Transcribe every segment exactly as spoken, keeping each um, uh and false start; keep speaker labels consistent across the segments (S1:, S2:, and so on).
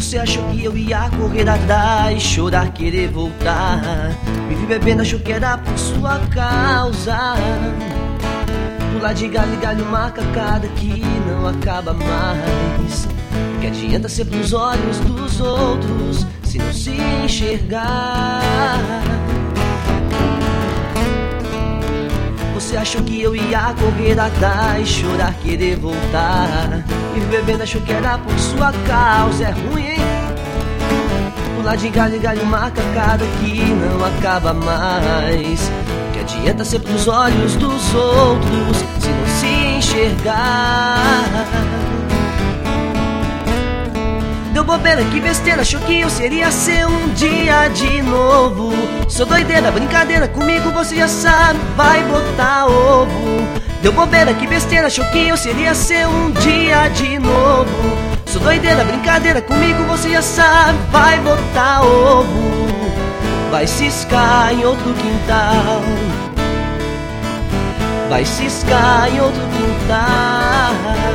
S1: Você achou que eu ia correr atrás, chorar, querer voltar. Me vi bebendo, achou que era por sua causa. Pular de galho em galho, uma cacada que não acaba mais. Que adianta ser pros olhos dos outros se não se enxergar? Você achou que eu ia correr atrás, chorar, querer voltar. Me bebendo, achou que era por sua causa. É ruim, hein? Pular de galho em galho, uma cacada que não acaba mais. Que adianta ser pros olhos dos outros se não se enxergar? Deu bobeira, que besteira, achou que eu seria seu um dia de novo. Sou doideira, brincadeira, comigo você já sabe, vai botar ovo. Deu bobeira, que besteira, achou que eu seria seu um dia de novo. Sou doideira, brincadeira, comigo você já sabe, vai botar ovo. Vai ciscar em outro quintal, vai ciscar em outro quintal.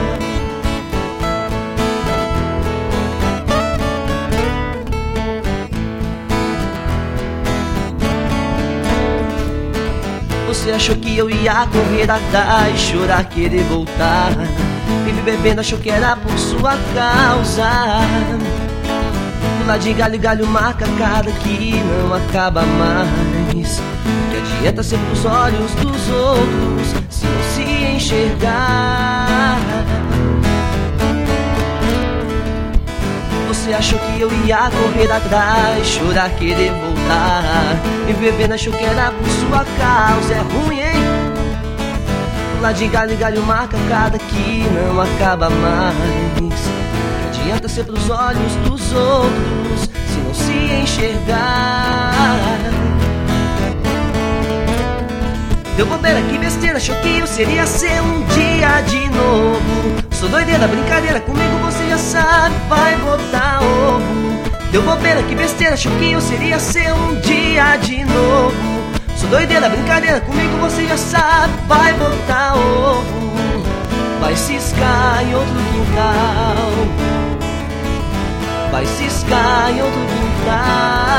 S1: Você achou que eu ia correr atrás, chorar, querer voltar. Vive bebendo, achou que era por sua causa. Pular de galho em galho, uma cacada que não acaba mais. Que adianta ser pros olhos dos outros se não se enxergar? Você achou que eu ia correr atrás, chorar, querer voltar. Me bebendo, achou que era por sua causa. É ruim, hein? Pular de galho em galho, uma cacada que não acaba mais. Que adianta ser pros olhos dos outros se não se enxergar? Deu bobeira, que besteira, achou que eu seria seu um dia de novo. Sou doideira, brincadeira, comigo você já sabe, vai botar ovo. Deu bobeira, que besteira, achou que eu seria seu um dia de novo. Sou doideira, brincadeira, comigo você já sabe, vai botar ovo. Vai ciscar em outro quintal, vai ciscar em outro quintal.